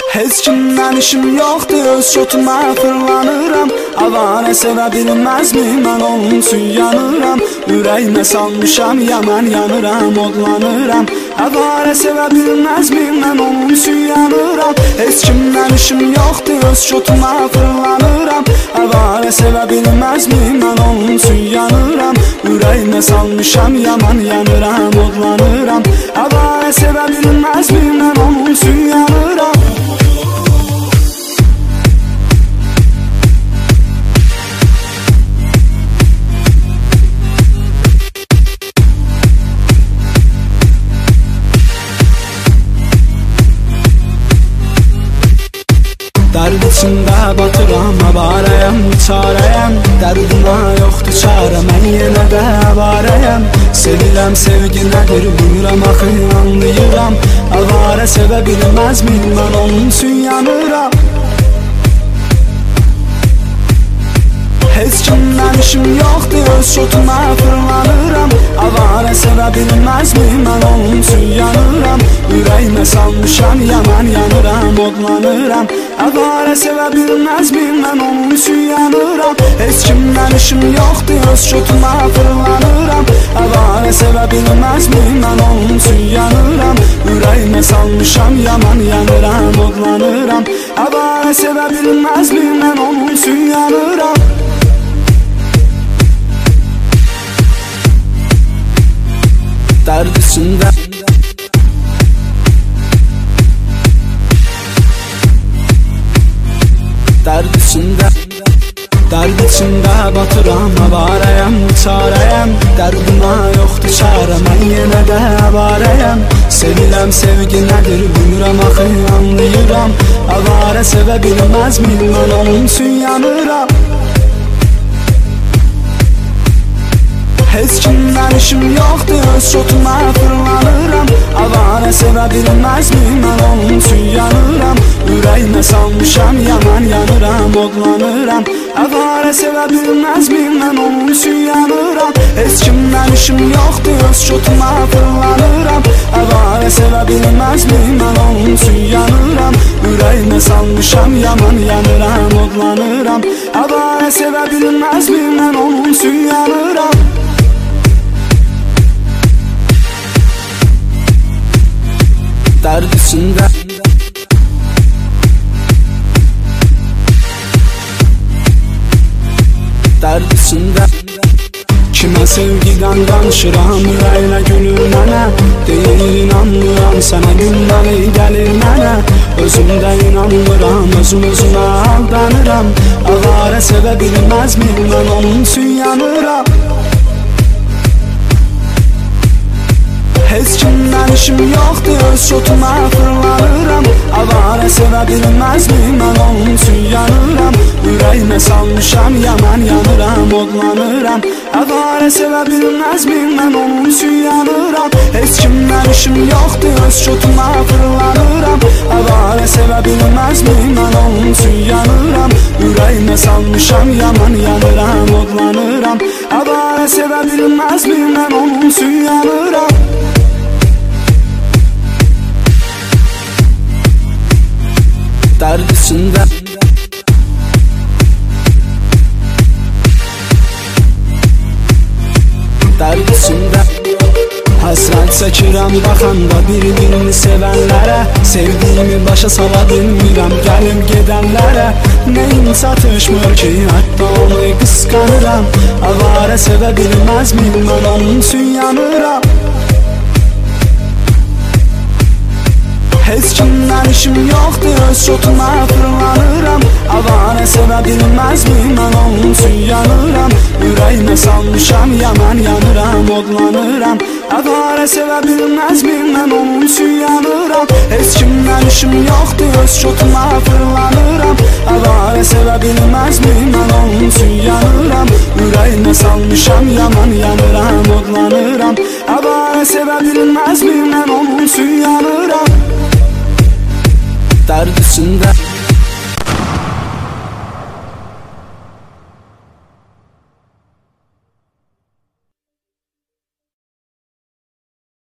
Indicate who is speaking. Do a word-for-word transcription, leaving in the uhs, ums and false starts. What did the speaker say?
Speaker 1: Heç kimdən işim yoxdur, öz şotuma fırlanıram. Avara sevə bilməzmi, mən onun üçün yanıram. Ürəyimə salmışam, yaman yanıram, odlanıram. Avara sevə bilməzmi, mən onun üçün yanıram. Heç kimdən işim yoxdur, öz şotuma fırlanıram. Avara sevə bilməzmi, mən onun üçün yanıram. Ürəyimə salmışam, yaman yanıram, odlanıram. Avara sevə bilməzmi, mən onun üçün yanıram. Dərd içində batıram, avarəyəm, çarəyəm. Dərdimə yoxdur çarə, mən yenə də avarəyəm. Seviləm, sevgi nədir, bilmirəm, axı anlayıram. Avarə sevə bilməzmi, mən onun üçün yanıram. Heç kimdən işim yoxdur, öz şotuma fırlanıram. Avara sevə bilməzmi, mən onun üçün yanıram. Ürəyimə salmışam, yaman yanıram, odlanıram. Avara sevə bilməzmi, mən onun üçün yanıram. Heç kimdən işim yoxdur, öz şotuma fırlanıram. Avara sevə bilməzmi, mən onun üçün yanıram. Ürəyimə salmışam, yaman yanıram, odlanıram. Avara sevə bilməzmi, mən onun üçün yanıram. Dərd içində Dərd içində Dərd içində batıram, avarəyəm, çarəyəm. Dərdimə yoxdur çarə, mən yenə də avarəyəm. Seviləm, sevgi nədir, bilmirəm, axı anlayıram. Avarə sevə bilməzmi, mən onun üçün yanıram. Heç kimdən işim yoxdur, öz şotuma fırlanıram. Avara sevə bilməzmi, mən onun üçün yanıram. Ürəyimə salmışam, yaman yanıram, odlanıram. Avara sevə bilməzmi, mən onun üçün yanıram. Heç kimdən işim yoxdur, öz şotuma fırlanıram. Avara sevə bilməzmi, mən onun üçün yanıram. Ürəyimə salmışam, yaman yanıram, odlanıram. Avara sevə bilməzmi, mən onun üçün yanıram. Dərd içində Dərd içində Kimə sevgidən danışıram, ürəyinə gülür mənə. Deyir inanmıram, sənə günləri gəlir mənə. Özümdə inanmıram, özüm özümə aldanıram. Avara sevə bilməzmi, mən onun üçün yanıram. Heç kimdən işim yoxdur, öz şotuma fırlanıram. Avara sevə bilməzmi, mən onun üçün yanıram. Ürəyimə salmışam, yaman yanıram, odlanıram. Avara sevə bilməzmi, mən onun üçün yanıram. Heç kimdən işim yoxdur, öz şotuma fırlanıram. Avara sevə bilməzmi, mən onun üçün yanıram. Ürəyimə salmışam, yaman yanıram, odlanıram. Avara sevə bilməzmi, mən onun üçün yanıram. Dərd içində Dərd içində Həsrət çəkirəm baxanda bir-birini sevənlərə. Sevdiyimi başa sala bilmirəm gəlib gedənlərə. Neyim çatışmır ki, hətta onu qısqanıram. Avara sevə bilməzmi, mən onun üçün yanıram. Heç kimdən işim yoxdur, öz şotuma fırlanıram. Avara sevə bilməzmi, mən onun üçün yanıram. Ürəyimə salmışam, yaman yanıram, odlanıram. Avara sevə bilməzmi, mən onun üçün yanıram. Heç kimdən işim yoxdur, öz şotuma fırlanıram. Avara sevə bilməzmi, mən onun üçün yanıram. Ürəyimə salmışam, yaman yanıram, odlanıram. Avara sevə bilməzmi, mən onun üçün yanıram. Dərd içində